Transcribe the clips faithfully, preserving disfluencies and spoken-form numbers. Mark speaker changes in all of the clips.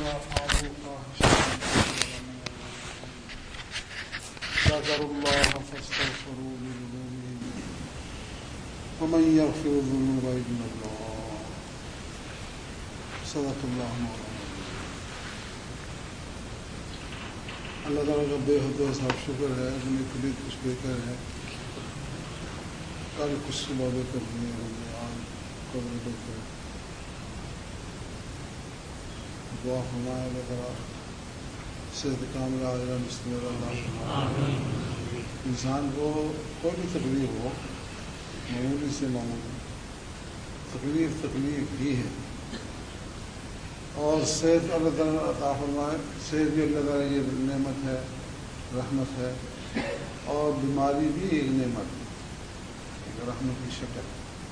Speaker 1: فعلوا فاحشة ذكروا الله فاستغفروا لذنوبهم ومن يغفر الذنوب إلا الله صدق اللہ مولانا. اللہ تعالیٰ کا بے حد و صاحب شکر ہے کہ میری طبیعت کچھ بہتر ہے. کل کچھ صبح بہتر ہوئی ہے، آج قبل بہتر. دعا فرمائے اللہ تعالیٰ صحت کاملہ عاجلہ مستمرہ اللہ. انسان کو کوئی بھی تکلیف ہو، معمولی سے معمولی تکلیف تکلیف ہی ہے، اور صحت اللہ تعالیٰ عطا فرمائے. صحت بھی اللہ تعالیٰ کی نعمت ہے، رحمت ہے، اور بیماری بھی ایک نعمت ہے، ایک رحمت کی شکل.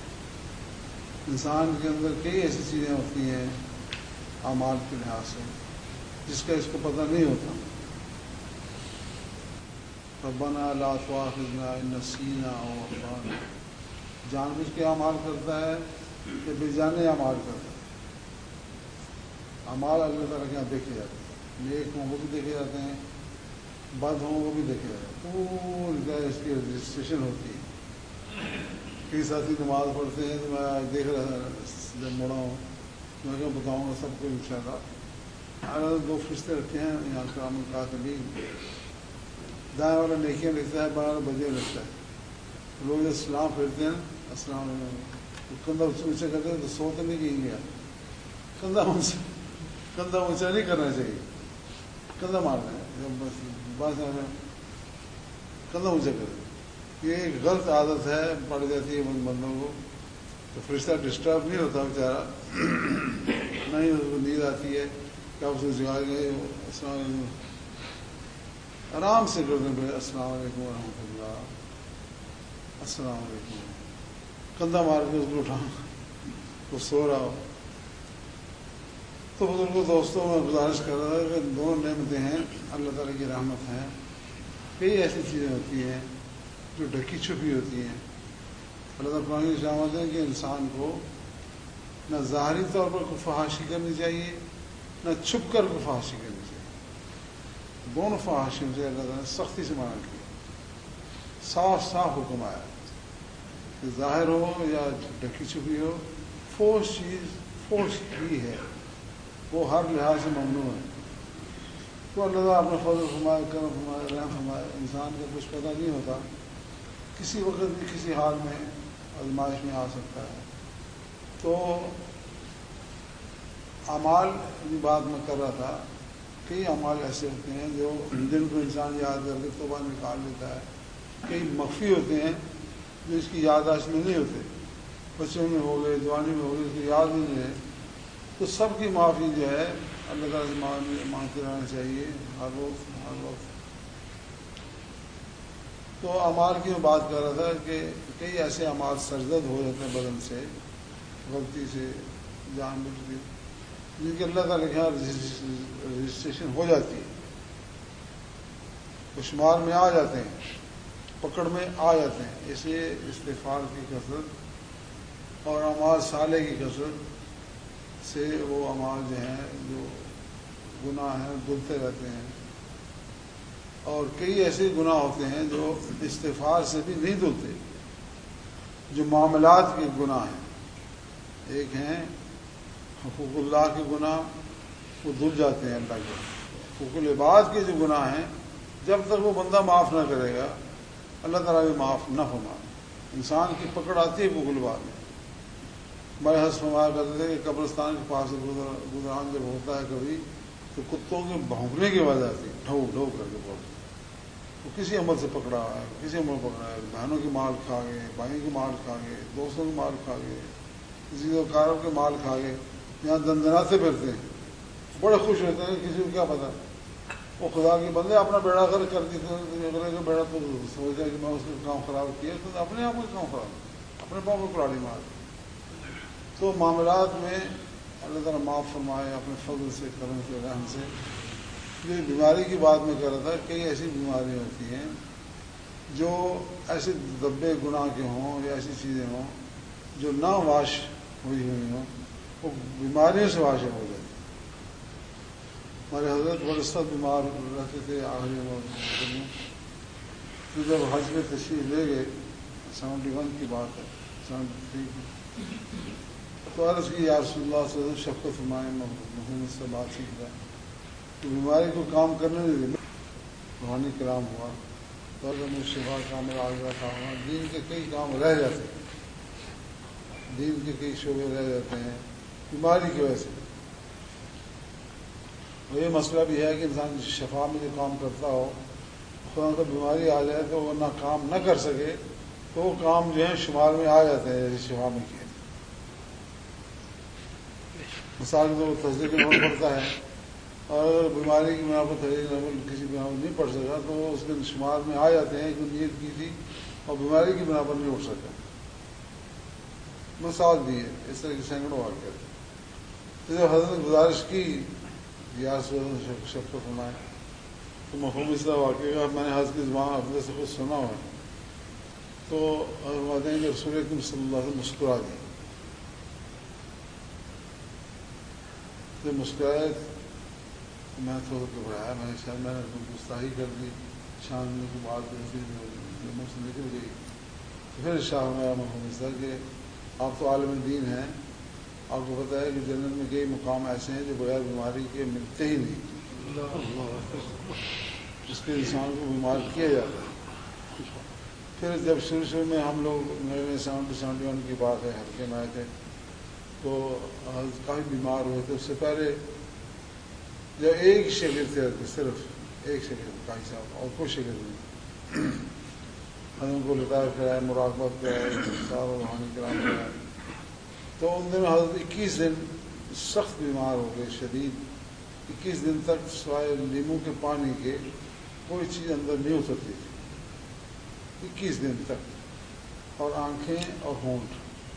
Speaker 1: انسان کے اندر کئی ایسی چیزیں ہوتی ہیں اعمال کے لحاظ سے جس کا اس کو پتہ نہیں ہوتا. ربنا لا تؤاخذنا ان نسینا او اخطانا. جان بوجھ کے اعمال کرتا ہے کہ بے جانے اعمال کرتا ہے. اعمال اللہ تعالیٰ کے یہاں دیکھے جاتے ہیں، نیک ہوں وہ بھی دیکھے جاتے ہیں، بد ہوں وہ بھی دیکھے جاتے ہیں. پوری اس کی رجسٹریشن ہوتی ہے. کئی ساتھی نماز پڑھتے ہیں تو میں دیکھ رہا تھا جب مڑا ہوں، میں کیا بتاؤں گا سب کو انشاءاللہ. دو فرشتے رکھے ہیں یہاں کرام الکاتبین. دائیں والا نیکیاں لکھتا ہے، بارہ بجے لکھتا ہے. لوگ جب سلام پھیرتے ہیں السلام علیکم، کندھا اونچا کرتے ہیں تو سوتے نہیں کہیں گیا. کندھا اونچا کندھا اونچا نہیں کرنا چاہیے، کندھا مارنا ہے. جب بس بس کندھا اونچا کرے، یہ ایک غلط عادت ہے، پڑ جاتی ہے ان بندوں کو. تو فرشتہ ڈسٹرب نہیں ہوتا بیچارہ، نہیں اس کو نیند آتی ہے کہ آپ اسے جگا گئے. السلام علیکم آرام سے کر دیں، السلام علیکم ورحمۃ اللہ، السلام علیکم. کندھا مار کے اس کو اٹھا، وہ سو رہا ہو. تو بزرگوں دوستوں میں گزارش کر رہا تھا کہ دونوں نعمتیں ہیں اللہ تعالیٰ کی رحمت ہے. کئی ایسی چیزیں ہوتی ہیں جو ڈھکی چھپی ہوتی ہیں. اللہ تعالیٰ قرآن کی شامت ہے کہ انسان کو نہ ظاہری طور پر کوئی فحاشی کرنی چاہیے، نہ چھپ کر کوئی فحاشی کرنی چاہیے. دونوں فحاشیوں سے اللہ تعالیٰ نے سختی سے منع کیا. صاف صاف حکم آیا کہ ظاہر ہو یا ڈھکی چھپی ہو، فوش چیز فوش ہی ہے، وہ ہر لحاظ سے ممنوع ہے. تو اللہ تعالیٰ اپنے فضل فرمائے، کرم فرمائے، رحم فرمائے. انسان کا کچھ پتہ نہیں ہوتا، کسی وقت بھی کسی حال میں آزمائش میں آ سکتا ہے. تو اعمال کی بات میں کر رہا تھا. کئی اعمال ایسے ہوتے ہیں جو جن کو انسان یاد کر کے توبہ نکال لیتا ہے. کئی مخفی ہوتے ہیں جو اس کی یادداشت میں نہیں ہوتے، بچوں میں ہو گئے، جوانی میں ہو گئے، اس کی یاد ہی نہیں ہے. تو سب کی معافی جو ہے اللہ تعالیٰ سے مانگتے رہنا چاہیے ہر روز ہر وقت. تو اعمال کی میں بات کر رہا تھا کہ کئی ایسے اعمال سرزد ہو جاتے ہیں بدن سے، غلطی سے، جان بوجھ کے، جن کی اللہ تعالیٰ کے یہاں رجسٹریشن ہو جاتی ہے، وہ شمار میں آ جاتے ہیں، پکڑ میں آ جاتے ہیں. اس لیے استغفار کی کثرت اور اعمال صالح کی کثرت سے وہ اعمال جو ہیں جو گناہ ہیں دھلتے رہتے ہیں. اور کئی ایسے گناہ ہوتے ہیں جو استغفار سے بھی نہیں دھلتے، جو معاملات کے گناہ ہیں. ایک ہیں حقوق اللہ کے گناہ، وہ دھل جاتے ہیں اللہ کے. حقوق العباد کے جو گناہ ہیں جب تک وہ بندہ معاف نہ کرے گا اللہ تعالیٰ بھی معاف نہ فرمائے. انسان کی پکڑ آتی ہے حقوق العباد میں. ہمارے حضرت فرمایا کرتے تھے کہ قبرستان کے پاس گزران جب ہوتا ہے کبھی تو کتوں کے بھونکنے کی آواز آتی ہے، ڈھو ڈھو کر کے بولتے. وہ کسی عمل سے پکڑا ہے، کسی عمل پکڑا ہے، بہنوں کی مال کھا گئے، بھائیوں کی مال کھا گئے، دوستوں کی مال کھا گئے، کسی کاروں کے مال کھا گئے. یہاں دندناتے پھرتے ہیں، بڑے خوش ہوتے ہیں. کسی کو کیا پتا وہ خدا کے بندے اپنا بیڑا کر کر کے اگلے کا بیڑا تو سمجھتا ہے کہ میں اس کا کام خراب کیا تو اپنے آپ کو کام خراب، اپنے پاؤں کو کراڑی مار. تو معاملات میں اللہ تعالیٰ معاف فرمائے اپنے فضل سے، کرم سے، رحم سے. یہ بیماری کی بات میں کر رہا تھا. کئی ایسی بیماریاں ہوتی ہیں جو ایسے دبے گناہ کے ہوں یا ایسی چیزیں ہوں جو نہ واش ہوئی ہوئی ہوں، وہ بیماریوں سے واش ہو جاتی. ہمارے حضرت برسہ بیمار رہتے تھے آخری میں، تو جب حج میں تشریف لے گئے، سیونٹی ون کی بات ہے، سیونٹی تھری کی، تو عرض کی یا رسول اللہ صلی اللہ علیہ وسلم شفقت فرمائیں، محمد سے بات چیت جائے، تو بیماری کو کام کرنے نہیں دے، روحانی کلام ہوا، تو میں شفا کام آگرہ تھا، دین کے کئی کام رہ جاتے ہیں، دین کے کئی شعبے رہ جاتے ہیں بیماری کی وجہ سے۔ اور یہ مسئلہ بھی ہے کہ انسان شفا میں جو کام کرتا ہو، خدا کو بیماری آ جائے تو وہ نہ کام نہ کر سکے، تو وہ کام جو ہے شمار میں آ جاتے ہیں جیسے شفا میں کیے۔ مثال میں وہ تصدیق نمبر پڑتا ہے، اور اگر بیماری کی بنا پر تصدیق نمبر کسی بنا پر نہیں پڑ سکا تو وہ اس کے شمار میں آ جاتے ہیں کہ نیت کی تھی اور بیماری کی بنا پر نہیں اٹھ سکا۔ مثال دی ہے، اس طرح کے سینکڑوں واقعات ہیں۔ جب حضرت گزارش کی یا شفقت فرمائے تو مفہوم اس طرح واقعہ کا میں نے حضرت کی زبان اپنے سے خود سنا ہوا ہے، تو فرماتے ہیں کہ رسول اکرم صلی اللہ علیہ وسلم مسکرا دی، جب مسکرائے میں تھوڑا گھبرایا، میں نے شاید میں نے گستاخی کر دی، شان کی بات منہ سے نکل گئی، تو پھر شاہ میں مفہوم اس طرح کہ آپ تو عالم دین ہیں، آپ کو پتہ ہے کہ جنت میں کئی مقام ایسے ہیں جو بغیر بیماری کے ملتے ہی نہیں، جس کے انسان کو بیمار کیا جاتا ہے۔ پھر جب شروع شروع میں ہم لوگ میرے سیونٹی سیونٹی ون کی بات ہے، ہلکے میں آئے تھے، تو کافی بیمار ہوئے تھے۔ اس سے پہلے جب ایک ہی شگرد تھے، صرف ایک شگرد قاضی صاحب، اور کوئی شگرد نہیں، ہم ان کو لطائف کرائے، مراقبت کرائے، سارا روحانی کرام کرائے، تو ان دنوں حضرت اکیس دن سخت بیمار ہو گئے، شدید، اکیس دن تک سوائے لیمو کے پانی کے کوئی چیز اندر نہیں اترتی تھی، اکیس دن تک، اور آنکھیں اور ہونٹ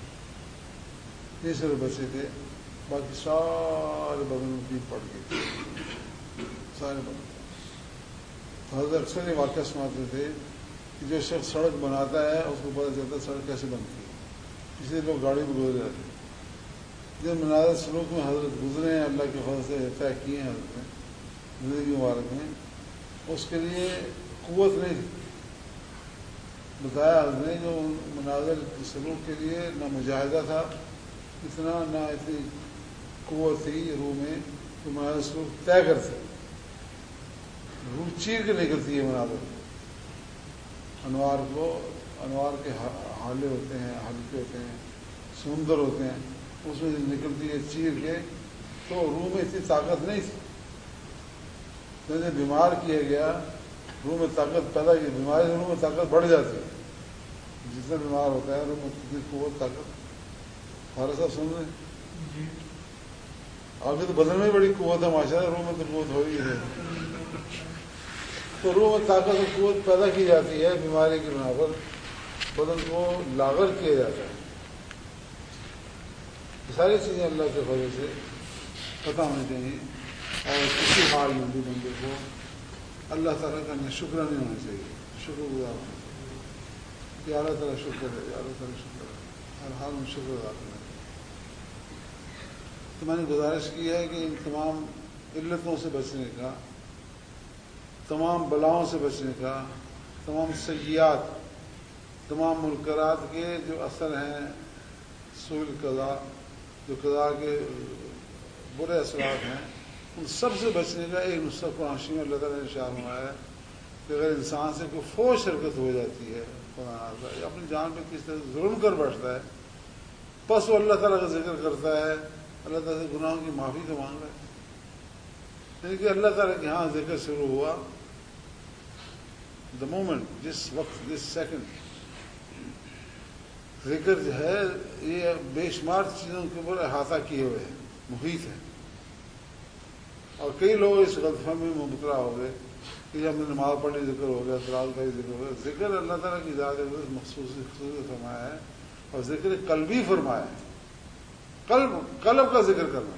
Speaker 1: یہ صرف بچے تھے، باقی سارے بدن میں پیپ پڑ گئی، سارے بدن۔ حضرت اکثر یہ واقعہ سناتے تھے کہ جو شخص سڑک بناتا ہے اس کو پتہ چلتا ہے سڑک کیسے بنتی ہے، اس لیے لوگ گاڑی میں گزر جاتے ہیں۔ جن مناظر سلوک میں حضرت گزرے ہیں، اللہ کے فضل سے طے کیے ہیں حضرت نے زندگی مبارک میں، اس کے لیے قوت نہیں تھی، بتایا حضرت نے جو مناظر سلوک کے لیے نہ مجاہدہ تھا اتنا، نہ اتنی قوت تھی روح میں کہ مناظر سلوک طے کرتے، روح چیر کے نکلتی ہے مناظر، انوار کو، انوار کے حالے ہوتے ہیں، حلقے ہوتے ہیں، سمندر ہوتے ہیں، اس میں نکلتی ہے چیر کے، تو روح میں اتنی طاقت نہیں تھی، جیسے بیمار کیا گیا روح میں طاقت پیدا کی، بیماری سے روح میں طاقت بڑھ جاتی ہے، جتنا بیمار ہوتا ہے روح میں اتنی قوت طاقت۔ ہمارے ساتھ سن رہے ہیں آپ کی تو بدن میں بڑی قوت ہے ماشاء اللہ، روح میں تو قوت ہو ہی ہے، تو روح میں طاقت اور قوت پیدا کی جاتی ہے بیماری کی بنا پر، بدن کو لاغر کیا جاتا ہے۔ یہ ساری چیزیں اللہ کے فضل سے پتہ ہونی چاہیے، اور کسی حال میں بھی بندے کو اللہ تعالیٰ کا شکر نہیں ہونا چاہیے، شکر گزار ہونا چاہیے کہ اللہ تعالیٰ شکر ہے، اللہ تعالیٰ شکر ہے، ہر حال میں شکر ادا کرنا ہے۔ تو میں نے گزارش کی ہے کہ ان تمام علتوں سے بچنے کا، تمام بلاؤں سے بچنے کا، تمام سیئات، تمام منکرات کے جو اثر ہیں، سوء القضاء، جو قضاء کے برے اثرات ہیں، ان سب سے بچنے کا ایک نسخہ قرآن شریف میں اللہ تعالیٰ نے ارشاد فرمایا ہے کہ اگر انسان سے کوئی فوش حرکت ہو جاتی ہے، یا اپنی جان پہ کس طرح ظلم کر بیٹھتا ہے، بس وہ اللہ تعالیٰ کا ذکر کرتا ہے، اللہ تعالیٰ سے گناہوں کی معافی تو مانگ رہا ہے، یعنی کہ اللہ تعالیٰ کے ہاں ذکر شروع ہوا، دا مومنٹ، جس وقت، جس سیکنڈ ذکر جو ہے یہ بے شمار چیزوں کے اوپر احاطہ کیے ہوئے ہیں، محیط ہے، اور کئی لوگ اس غلط فہمی میں مبتلا ہو گئے کہ ہم نے نماز پڑھی ذکر ہو گیا، تلاوت کا ذکر ہو گیا۔ ذکر اللہ تعالیٰ کی ذات مخصوص خصوصیت فرمایا ہے، اور ذکر قلبی فرمایا ہے، قلب قلب کا ذکر کرنا،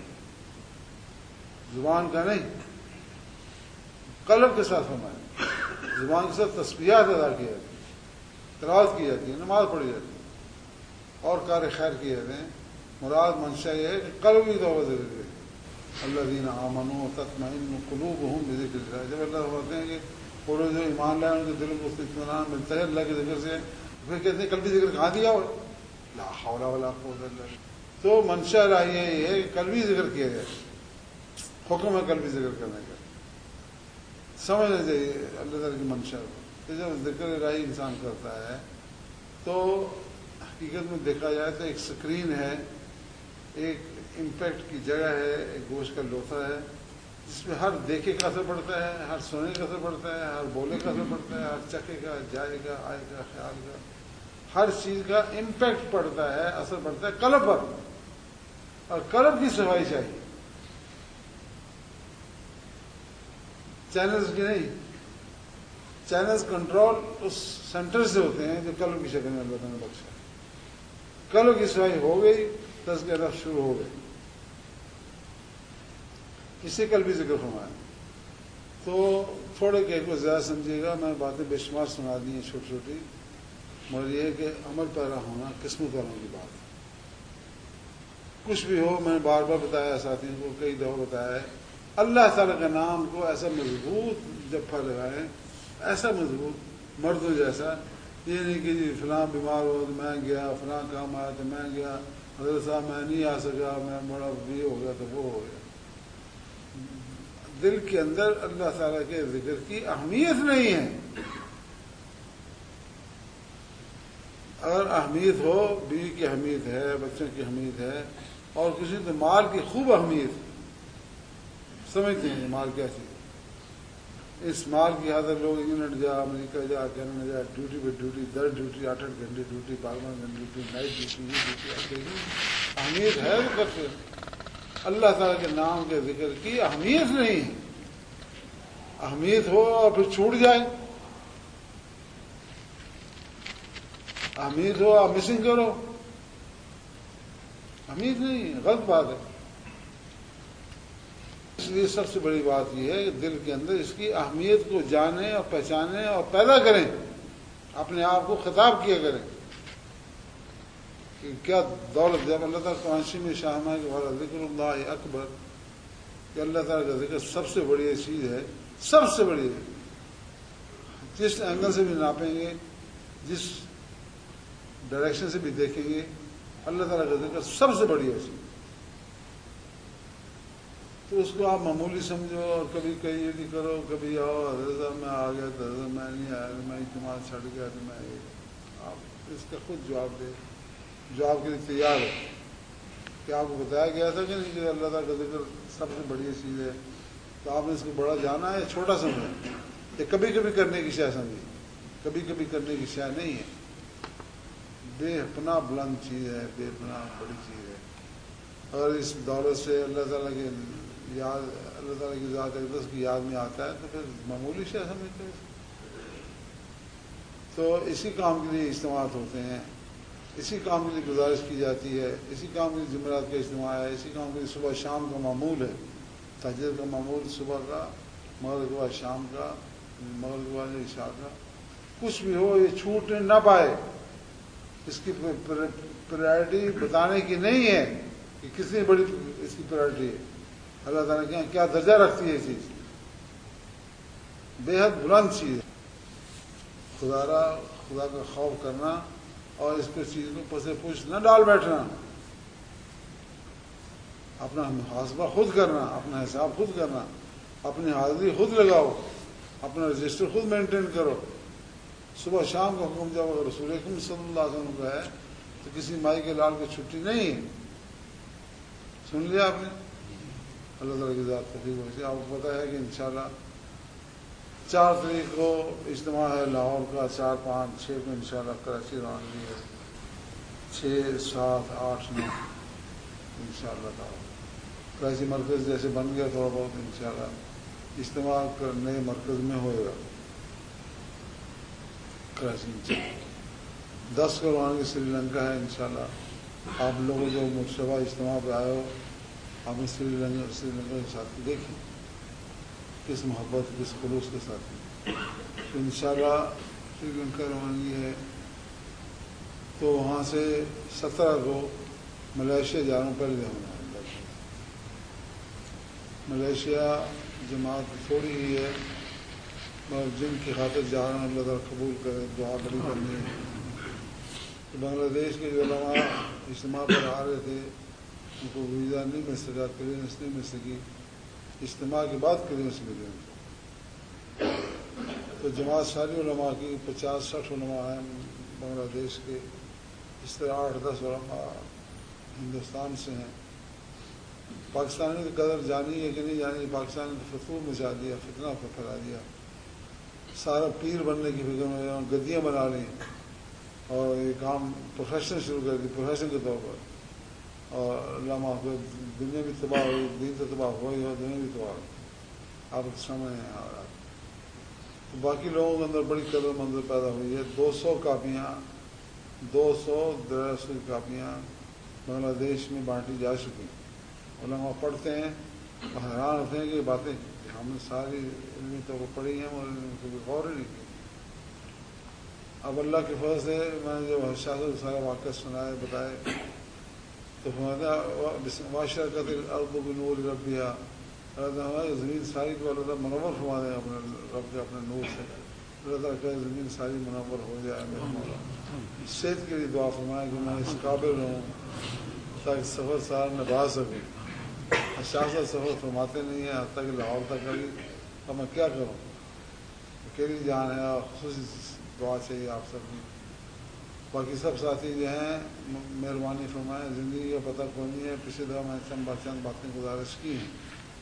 Speaker 1: زبان کا نہیں، قلب کے ساتھ فرمایا، زبان کے ساتھ تسبیحات ادا کی جاتی ہے، تلاوت کی جاتی ہے، نماز پڑھی جاتی ہے، اور کار خیر کیے جاتے ہیں۔ مراد منشا یہ ہے کہ قلبی طور پر ذکر کرے، الذین آمنوا تطمئن قلوبهم بذکر اللہ. جب اللہ فرماتے ہیں کہ وہ لوگ جو ایمان لائے ان کے دلوں کو اطمینان ملتا ہے اللہ کے ذکر سے، پھر کہتے ہیں قلبی ذکر کہاں دیا ہو؟ لا حول ولا قوت الا باللہ. تو منشا الہیہ یہ ہے کہ قلبی ذکر کیا جائے، حکم ہے قلبی ذکر کرنے کا. سمجھنا چاہیے اللہ تعالیٰ کی منشا کو. کہ جب ذکر الہی انسان کرتا ہے تو حقیقت میں دیکھا جائے تو ایک سکرین ہے، ایک امپیکٹ کی جگہ ہے، ایک گوشت کا لوتھا ہے جس میں ہر دیکھے کا اثر پڑتا ہے، ہر سونے کا اثر پڑتا ہے، ہر بولے کا اثر پڑتا ہے، ہر چکے کا، جائے کا، آئے کا، خیال کا، ہر چیز کا امپیکٹ پڑتا ہے، اثر پڑتا ہے قلب پر. اور قلب کی صفائی چاہیے، چینلز کی نہیں. چینلز کنٹرول اس سینٹر سے ہوتے ہیں جو قلب کی شکل میں اللہ تعالیٰ نے بخشا. قلب کی صفائی ہو گئی، تزکیہ نفس شروع ہو گئی. اس سے قلبی ذکر فرمایا. تو تھوڑے کہ کو زیادہ سمجھیے گا، میں باتیں بے شمار سنا دی ہیں چھوٹی چھوٹی، مگر یہ ہے کہ عمل پیرا ہونا قسمت والوں کی بات ہے. کچھ بھی ہو، میں نے بار بار بتایا ساتھیوں کو، کئی دفعہ بتایا ہے، اللہ تعالیٰ کا نام کو ایسا مضبوط جپھا لگائیں، ایسا مضبوط مردوں جیسا. یہ نہیں کہ جی فلاں بیمار ہو تو میں گیا، فلاں کام آیا تو میں گیا، حضرت صاحب میں نہیں آ سکا، میں بڑا بھی ہو گیا تو وہ ہو گیا. دل کے اندر اللہ تعالیٰ کے ذکر کی اہمیت نہیں ہے. اگر اہمیت ہو، بیوی کی اہمیت ہے، بچوں کی اہمیت ہے، اور کسی تو مال کی خوب اہمیت سمجھتے ہیں. مال کیا چیز؟ اس مال کی حاضر لوگ انگلینڈ جا، امریکہ جا، کینیڈا جا، ڈیوٹی پہ ڈیوٹی، در ڈیوٹی، آٹھ آٹھ گھنٹے ڈیوٹی، بارہ بارہ گھنٹے ڈیوٹی، نائٹ ڈیوٹی، یہ ڈیوٹی آتے ہی اہمیت ہے وہ کرتے ہیں. اللہ تعالیٰ کے نام کے ذکر کی اہمیت نہیں ہے. اہمیت ہو اور پھر چھوٹ جائے، اہمیت ہو آپ مسنگ کرو، اہمیت نہیں ہے، غلط بات ہے. اس لیے سب سے بڑی بات یہ ہے کہ دل کے اندر اس کی اہمیت کو جانیں اور پہچانیں اور پیدا کریں، اپنے آپ کو خطاب کیا کریں کہ کیا دولت. جب اللہ تعالیٰ قرآن میں شاہمہ کے بعد ذکر اللہ اکبر، کہ اللہ تعالیٰ کا ذکر سب سے بڑی چیز ہے، سب سے بڑی ہے. جس اینگل سے بھی ناپیں گے، جس ڈائریکشن سے بھی دیکھیں گے، اللہ تعالیٰ کا ذکر سب سے بڑی ہے چیز. تو اس کو آپ معمولی سمجھو اور کبھی کہیں نہیں کرو، کبھی آؤ حضرت صاحب میں آ گیا تو حضرت میں نہیں آیا، میں اجتماع چھڑ گیا تو میں. آپ اس کا خود جواب دے، جو آپ کے لیے تیار ہے. کہ آپ کو بتایا گیا تھا کہ نہیں کہ اللہ تعالیٰ کا ذکر سب سے بڑی چیز ہے، تو آپ نے اس کو بڑا جانا ہے، چھوٹا سمجھا، یہ کبھی کبھی کرنے کی شے سمجھی، کبھی کبھی کرنے کی شے نہیں ہے. بے پناہ بلند چیز ہے، بے پناہ بڑی چیز ہے. اگر اس دولت سے اللہ تعالیٰ کے یاد، اللہ تعالیٰ کی ذات اقدس کی یاد میں آتا ہے تو پھر معمولی شے سمجھتے ہیں. تو اسی کام کے لیے اجتماعات ہوتے ہیں، اسی کام کے لیے گزارش کی جاتی ہے، اسی کام کے لیے جمعرات کا اجتماع ہے، اسی کام کے لیے صبح شام کا معمول ہے. تہجد کا معمول صبح کا، مغرب کے بعد شام کا، مغرب کے بعد عشاء کا. کچھ بھی ہو یہ چھوٹ نہ پائے. اس کی پرائرٹی بتانے کی نہیں ہے کہ کتنی بڑی اس کی پرائرٹی ہے. اللہ تعالیٰ کے یہاں کیا درجہ رکھتی ہے یہ چیز، بے حد بلند چیز ہے. خدا را خدا کا خوف کرنا اور اس پر چیز کو پسے پوچھ نہ ڈال بیٹھنا، اپنا محاسبہ خود کرنا، اپنا حساب خود کرنا، اپنی حاضری خود لگاؤ، اپنا رجسٹر خود مینٹین کرو. صبح شام کا حکم جب رسول اکرم صلی اللہ علیہ وسلم کا ہے تو کسی مائی کے لال کی چھٹی نہیں ہے. سن لیا آپ نے؟ اللہ تعالیٰ کی ذات تفریح ہوئی. آپ کو پتہ ہے کہ انشاءاللہ چار تاریخ کو اجتماع ہے لاہور کا، چار پانچ چھ کو انشاءاللہ کراچی روانگی ہے، چھ سات آٹھ نو انشاءاللہ تعالیٰ. کراچی مرکز جیسے بن گیا تھوڑا بہت، انشاءاللہ اجتماع نئے مرکز میں ہوئے گا کراچی میں. دس کو روانگی سری لنکا ہے انشاءاللہ. آپ لوگوں جو مشتبہ اجتماع پہ آئے ہو، آپ نے سری لنکا سری لنکا کے ساتھ دیکھیں کس محبت کس خلوص کے ساتھ. انشاءاللہ سری لنکا روانگی ہے تو وہاں سے سترہ کو ملائیشیا جا رہا ہوں، پہلے جاؤں گا ملیشیا جماعت تھوڑی ہی ہے مگر جن کی خاطر جا رہے ہیں اللہ تعالیٰ قبول کرے، دعا بڑی کرنی ہے. بنگلہ دیش کے جو علماء اجتماع پر آ رہے تھے ان کو ویزا نہیں مل سکا، کلیئرنس نہیں مل سکی، اجتماع کے بعد کلیئرنس ملی ان کو. تو جماعت ساری علماء کی پچاس ساٹھ علماء ہیں بنگلہ دیش کے، اس طرح آٹھ دس علماء ہندوستان سے ہیں. پاکستانی کی قدر جانی ہے کہ نہیں جانی، پاکستان نے فتور مچا دیا، فتنہ کو پھیلا دیا، سارا پیر بننے کی فکر میں گدیاں بنا لی اور یہ کام پروفیشن شروع کر دی پروفیشن کے طور پر. اور اللہ معاف کرے دنیا بھی تباہ ہوئی، دین تو تباہ ہوئی اور دنیا بھی تباہ ہوئی. آپ سمجھ ہیں اور تو باقی لوگوں کے اندر بڑی قدر منظر پیدا ہوئی ہے. دو سو کاپیاں دو سو درسی کاپیاں بنگلہ دیش میں بانٹی جا چکی. علماء پڑھتے ہیں حیران ہوتے ہیں کہ یہ باتیں ہم نے ساری علمی طور پر پڑھی ہیں اور ان کو بھی غور ہی نہیں کی. اب اللہ کے فضل سے میں نے جب شاہ سے سارا واقعہ سنائے بتائے تو معاشرہ کا دل ارد و بنور رب دیا، زمین ساری کو اللہ تعالیٰ منور فرما دیں اپنے رب کے اپنے نور سے. اللہ تعالیٰ کہ زمین ساری منور ہو جائے. میرے مولا صحت کے لیے دعا فرمائے کہ میں اس قابل ہوں تاکہ سفر سار نبھا سکوں. شاہ صاحب سفر فرماتے نہیں ہیں حتیٰ کہ لاہور تک کبھی. اب میں کیا کروں، اکیلی جان ہے اور خصوصی دعا چاہیے آپ سب کی. باقی سب ساتھی جو ہیں مہربانی فرمائیں، زندگی کا پتہ کوئی نہیں ہے. پچھلے دفعہ میں نے چند بات چند باتیں گزارش کی ہیں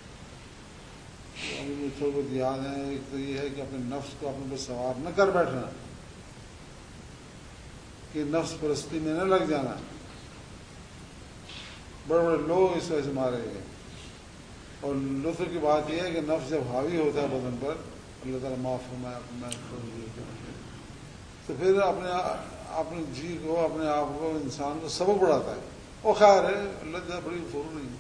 Speaker 1: ابھی مجھے تھوڑی بہت یاد ہیں. ایک تو یہ ہے کہ اپنے نفس کو اپنے پر سوار نہ کر بیٹھنا، کہ نفس پرستی میں نہ لگ جانا. بڑے بڑے لوگ اس وجہ سے مارے گئے. اور لطف کی بات یہ ہے کہ نفس جب حاوی ہوتا ہے بدن پر، اللہ تعالیٰ معاف فرمائے اپنے تو پھر اپنے اپنے جی کو اپنے آپ کو انسان کو سبق بڑھاتا ہے. وہ خیر ہے اللہ تعالیٰ بڑی فور نہیں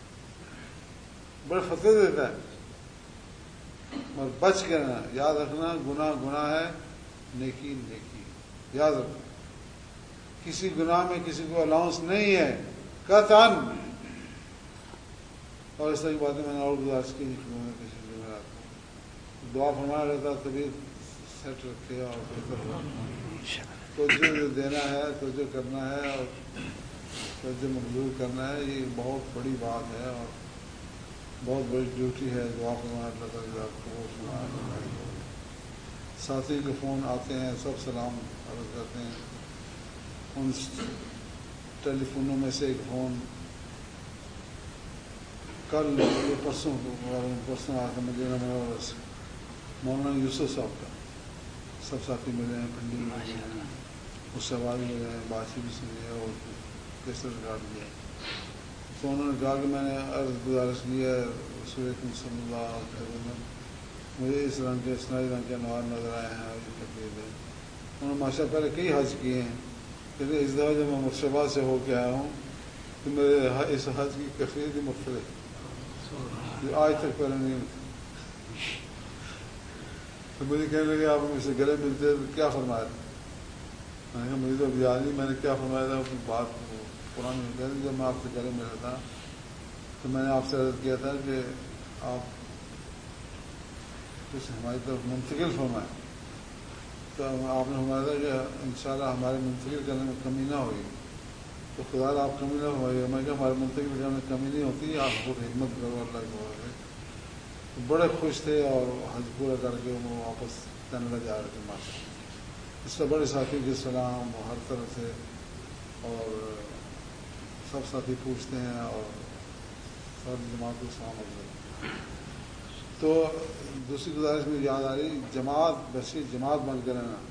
Speaker 1: بڑے فتح دیتا ہے مگر بچ کے رہنا. یاد رکھنا گناہ گناہ ہے، نیکی نیکی. یاد رکھنا کسی گناہ میں کسی کو الاؤنس نہیں ہے قطعاً. اور اس طرح کی باتیں میں نے اور گزارش کی کسی جمعرات دعا فرمایا رہتا طبیعت سیٹ رکھے اور بہتر ہوا. تو جو دینا ہے تو جو کرنا ہے اور تو جو مقبول کرنا ہے یہ بہت بڑی بات ہے اور بہت بڑی ڈیوٹی ہے. دعا فرمایا اللہ تعالیٰ کو فرمایا. ساتھی کے فون آتے ہیں سب سلام عرض کرتے ہیں. ان ٹیلی فونوں میں سے ایک فون کل پرسوں پرسوں آیا تھا مدینہ منورہ سے مولانا یوسف صاحب کا. سب ساتھی ملے ہیں، پنڈی میں ملے ہیں، اس سے آواز ملے ہیں، بات بھی سنی ہے اور کیسے ریکارڈ دیا. تو انہوں نے کہا کہ میں نے عرض گزارش کی ہے رسول اکرم صلی اللہ علیہ وسلم مجھے اس رنگ کے اسنائی رنگ کے انوار نظر آئے ہیں اور یہ تقریر ہے. انہوں نے ماشاء پہلے کئی حج کیے ہیں لیکن اس دفعہ جب میں مرشدآباد سے ہو کے آیا ہوں تو میرے اس حج کی کیفیت ہی مختلف جو آج تک پہلے نہیں ہوتی. تو مجھے کہنے لگے آپ مجھ سے گلے ملتے تو کیا فرمایا تھا. میں نے کہا مجھے تو اب یاد نہیں میں نے کیا فرمایا تھا. اپنی بات قرآن میں کہہ دی جب میں آپ سے گلے ملا تھا تو میں نے آپ سے عرض کیا تھا کہ آپ کچھ ہماری طرف منتقل فرمائیں. تو آپ نے فرمایا تھا کہ انشاءاللہ ہمارے منتقل کرنے میں کمی نہ ہوئی. تو خدا آپ کمی نہ ہوئی. میں کہ ہمارے منتقل کرنے میں کمی نہیں ہوتی، آپ خود ہمت کرو اللہ کی بات ہے. بڑے خوش تھے اور حج پورا کر کے وہ واپس کینیڈا جا رہے تھے. ماشاء اللہ اس سے بڑے ساتھی کے سلام ہر طرح سے اور سب ساتھی پوچھتے ہیں اور سب جماعت کو سلام ہوتے. تو دوسری گزارش میں یاد آ رہی جماعت بسی جماعت بن کر رہنا،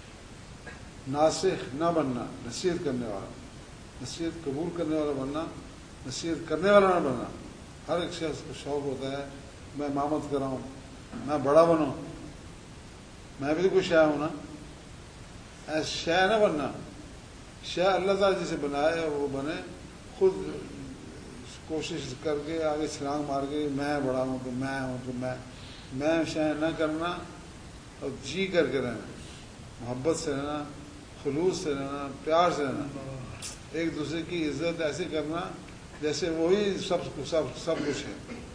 Speaker 1: ناسخ نہ بننا، نصیحت کرنے والا، نصیحت قبول کرنے والا بننا، نصیحت کرنے والا نہ بننا. ہر ایک شخص کو شوق ہوتا ہے میں امامت کراؤں، میں بڑا بنوں، میں بھی تو کوئی شے ہوں نا. ایسا شے نہ بننا. شے اللہ تعالیٰ جسے بنائے وہ بنے. خود کوشش کر کے آگے چھلانگ مار کے میں بڑا ہوں تو میں ہوں تو میں میں شے نہ کرنا اور جی کر کے رہنا، محبت سے رہنا، خلوص سے رہنا، پیار سے رہنا. ایک دوسرے کی عزت ایسے کرنا جیسے وہی سب سب سب کچھ ہے.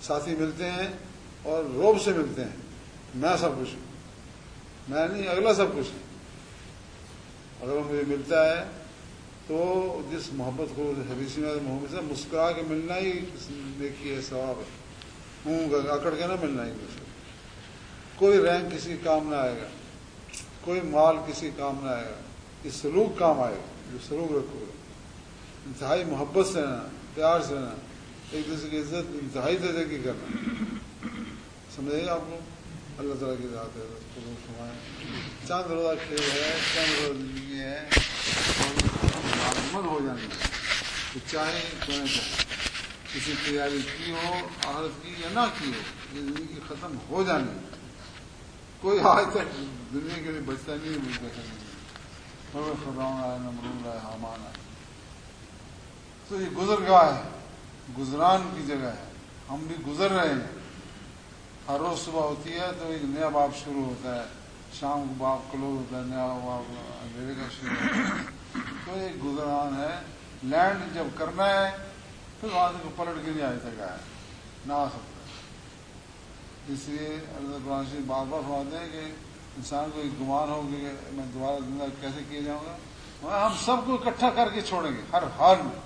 Speaker 1: ساتھی ملتے ہیں اور روب سے ملتے ہیں، میں سب کچھ ہوں، میں نہیں اگلا سب کچھ ہے۔ اگر وہ مجھے ملتا ہے تو جس محبت کو حدیث میں محبت سے مسکرا کے ملنا ہی نیکی ہے، ثواب ہے، منہ اکڑ کے نہ ملنا ایک دوسرے، کوئی رینک کسی کام نہ آئے گا، کوئی مال کسی کام نہ آئے گا، یہ سلوک کام آئے گا، جو سلوک رکھو گے، انتہائی محبت سے رہنا، پیار سے رہنا، ایک دوسرے کی عزت انتہائی درجے کی کرنا، سمجھے آپ کو؟ اللہ تعالیٰ کی ذات ہے، قبول فرمائے۔ چاند روزہ کھیل ہے، چند روزہ زندگی ہے، معلومت ہو جانی ہے، تو چاہے کوئی چاہے کسی تیاری کی ہو عورت کی یا نہ کی ہو، یہ زندگی ختم ہو جانی ہے۔ کوئی آج تک دنیا کے لیے بچتا نہیں ہے، دیکھا نہیں، فرعون آئے، نمرود آئے، حامان آئے، تو یہ گزرگاہ ہے، گزران کی جگہ ہے، ہم بھی گزر رہے ہیں۔ ہر روز صبح ہوتی ہے تو ایک نیا باب شروع ہوتا ہے، شام کو باب کلوز ہوتا ہے، نیا باب اندھیرے کا شروع ہوتا ہے، تو ایک گزران ہے۔ لینڈ جب کرنا ہے پھر وہاں سے پلٹ کے نہیں آئے تک آیا نہ آ سکتا۔ اس لیے اللہ قرآن شریف بار بار فرماتے ہیں کہ انسان کو ایک گمان ہو کہ میں دوبارہ زندہ کیسے کیا جاؤں گا، ہم سب کو اکٹھا کر کے چھوڑیں گے ہر حال میں،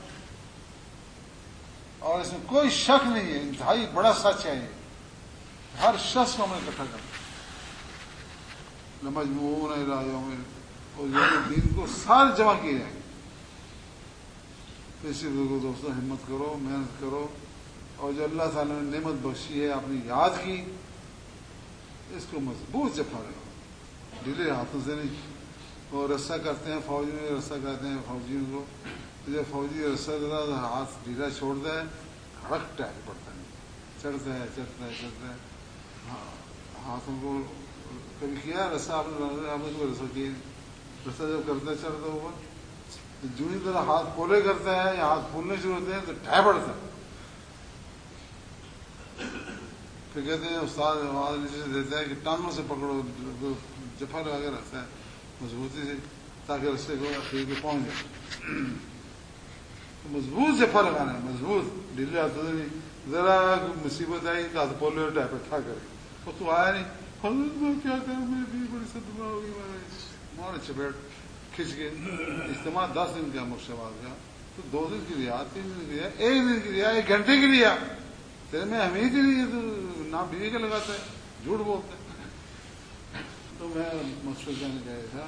Speaker 1: اور اس میں کوئی شک نہیں ہے، انتہائی بڑا سچ ہے یہ، ہر شخص کو ہمیں اکٹھا کرنا، مجموعون الی یوم، اور یوم دین کو سارے جمع کیے جائیں گے۔ تو اسی کو دوستوں ہمت کرو، محنت کرو، اور جو اللہ تعالیٰ نے نعمت بخشی ہے اپنی یاد کی، اس کو مضبوط سے پکڑو، ڈھیلے ہاتھوں سے نہیں۔ اور رسہ کرتے ہیں فوج میں، رسہ کرتے ہیں فوجیوں کو، جب فوجی رسہ کرتا ہے ہاتھ ڈھیلا چھوڑتا ہے، ہڑکتا ہے، پڑتا ہے، چڑھتا ہے چڑھتا ہے چڑھتا ہے، ہاں ہاتھوں کو کبھی کیا رسہ، آپ نے کو رسہ کیا، رسہ جب کرتا ہے چڑھتا اوپر تو جو ہی طرح ہاتھ پولے کرتا ہے یا ہاتھ پھولنے شروع ہوتے ہیں تو ڈھہ پڑتا ہے، پھر کہتے ہیں استاد آواز نیچے سے دیتا ہے کہ ٹانگوں سے پکڑو، جفا لگا کے رکھتا ہے مضبوطی سے تاکہ رستے کو اخیر کو پہنچ جائے۔ مضبوط جفا لگانا ہے، مضبوط، ڈھیلے ہاتھوں سے نہیں، ذرا مصیبت آئی تو ہاتھ پولے ٹائپ اٹھا کر وہ تو آیا نہیں، حضرت میں کیا کروں، میری بھی بڑی صدمہ ہوگی، مارے چپیٹ کھینچ کے، اجتماع دس دن کا مرشد کا، تو دو دن کی ریا، تین دن کی ریا، ایک دن کی ریا، ایک گھنٹے کی ریا، تیرے میں اہمیت ہی نہیں ہے، تو نام بیوی کا لگاتا ہے، جھوٹ بولتا ہے۔ تو میں مقصد کہنے گیا تھا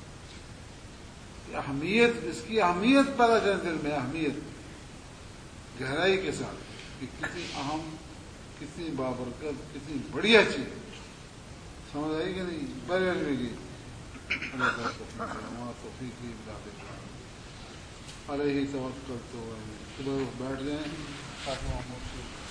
Speaker 1: کہ اہمیت، اس کی اہمیت پیدا کریں دل میں، اہمیت گہرائی کے ساتھ کہ کتنی اہم، کتنی بابرکت، کتنی بڑھیا چیز، سمجھ آئی کہ نہیں؟ بڑے بڑے گی اللہ تعالیٰ توفیق کی علیہ توکلت تو بیٹھ جائیں تاکہ